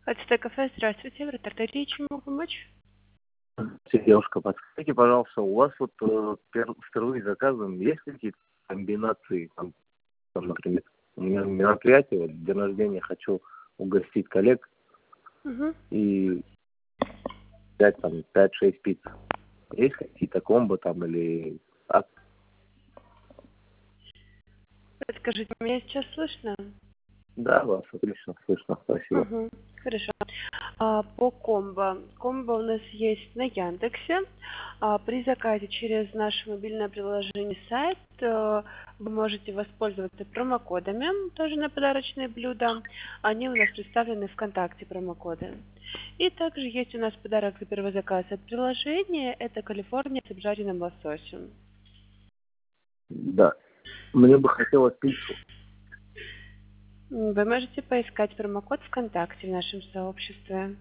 Ацтек кафе, здравствуйте. В Ротартерии чем могу помочь? Девушка, подскажите, пожалуйста, у вас вот впервые заказываем, есть какие-то комбинации, например, у меня мероприятие, вот, день рождения, хочу угостить коллег Угу. и взять там 5-6 пиц. Есть какие-то комбо там или... Подскажите, меня сейчас слышно? Да, вас отлично слышно, спасибо. Угу. Хорошо. По комбо. Комбо у нас есть на Яндексе. При заказе через наше мобильное приложение сайт вы можете воспользоваться промокодами, тоже на подарочные блюда. Они у нас представлены в ВКонтакте, промокоды. И также есть у нас подарок за первый заказ от приложения. Это Калифорния с обжаренным лососем. Да, мне бы хотелось пиццу. Вы можете поискать промокод ВКонтакте в нашем сообществе.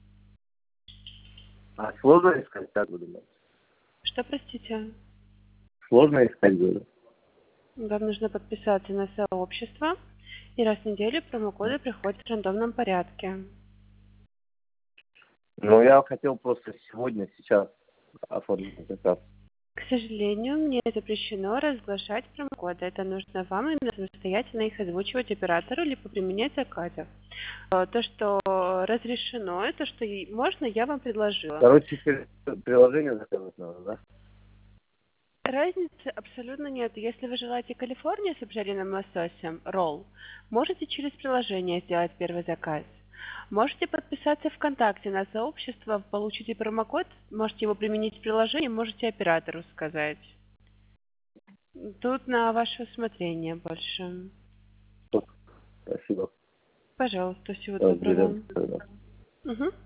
А сложно искать, как вы думаете? Что, простите? Сложно искать, говорю. Вам нужно подписаться на сообщество, и раз в неделю промокоды приходят в рандомном порядке. Ну, я хотел просто сегодня, сейчас оформить заказ. К сожалению, мне запрещено разглашать промокоды. Это нужно вам именно самостоятельно их озвучивать оператору, либо применять заказов. То, что разрешено, это что можно, я вам предложила. Короче, приложение заказывать надо, да? Разницы абсолютно нет. Если вы желаете Калифорнию с обжаренным лососем, ролл, можете через приложение сделать первый заказ. Можете подписаться ВКонтакте на сообщество, получите промокод, можете его применить в приложении, можете оператору сказать. Тут на ваше усмотрение больше. Спасибо. Пожалуйста, всего Разберемся доброго. тогда. Угу.